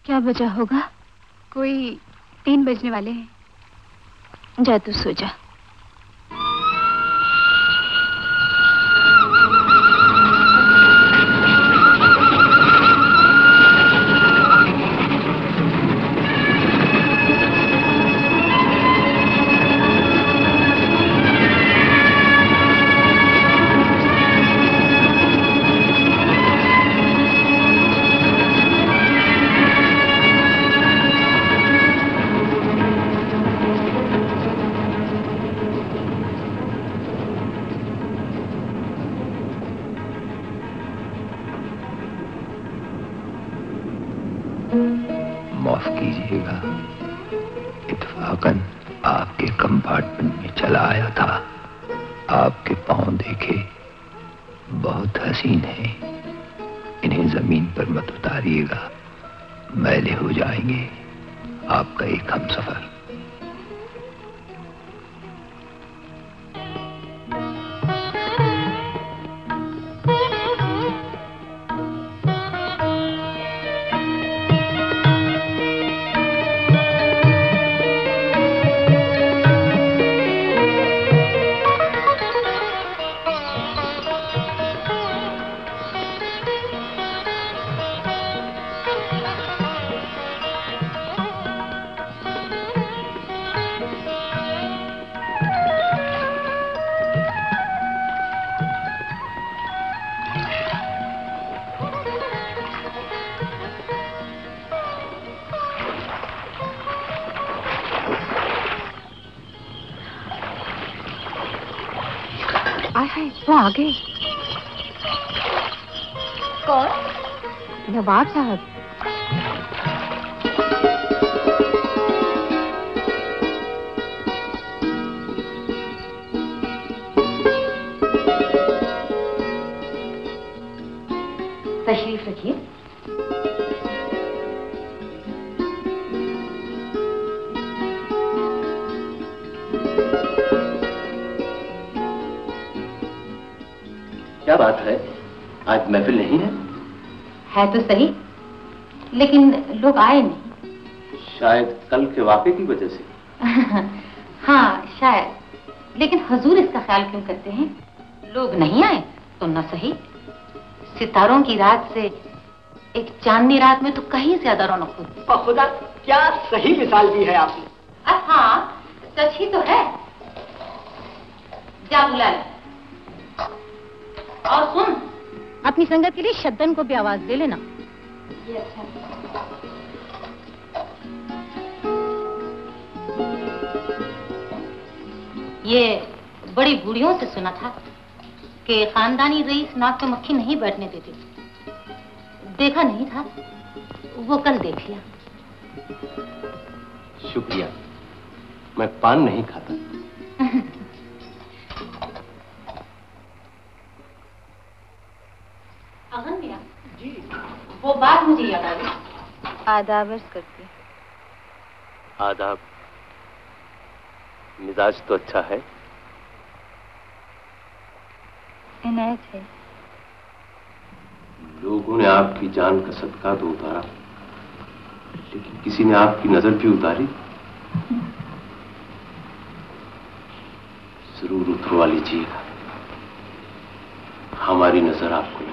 क्या बजा होगा? कोई 3 बजने वाले हैं। जा तू सो जा। माफ कीजिएगा, इत्फाकन आपके कंपार्टमेंट में चला आया था। आपके पांव देखे, बहुत हसीन हैं। इन्हें जमीन पर मत उतारिएगा, मैले हो जाएंगे। आपका एक हमसफर। वो आ गए। कौन? नवाब साहब। तशरीफ रखिए। क्या बात है, आज महफिल नहीं है? है तो सही, लेकिन लोग आए नहीं। शायद कल के वाक़े की वजह से। हाँ शायद, लेकिन हुजूर इसका ख्याल क्यों करते हैं? लोग नहीं आए तो न सही, सितारों की रात से एक चांदनी रात में तो कहीं ज्यादा रौनक होती। खुदा, क्या सही मिसाल दी है आपने। हाँ सच ही तो है। जा बुला ले। और सुन, अपनी संगत के लिए शद्दन को भी आवाज दे लेना। ये अच्छा। ये बड़ी बूढ़ियों से सुना था कि खानदानी रईस नाक पे मक्खी नहीं बैठने देते। देखा नहीं था, वो कल देख लिया। शुक्रिया, मैं पान नहीं खाता। अगन मियां जी, वो बात मुझे याद आ गई। आदाब अर्ज करती। आदाब। मिजाज तो अच्छा है। इनायत है। लोगों ने आपकी जान का सदका तो उतारा, लेकिन किसी ने आपकी नजर भी उतारी। जरूर उतरवा लीजिएगा, हमारी नजर आपको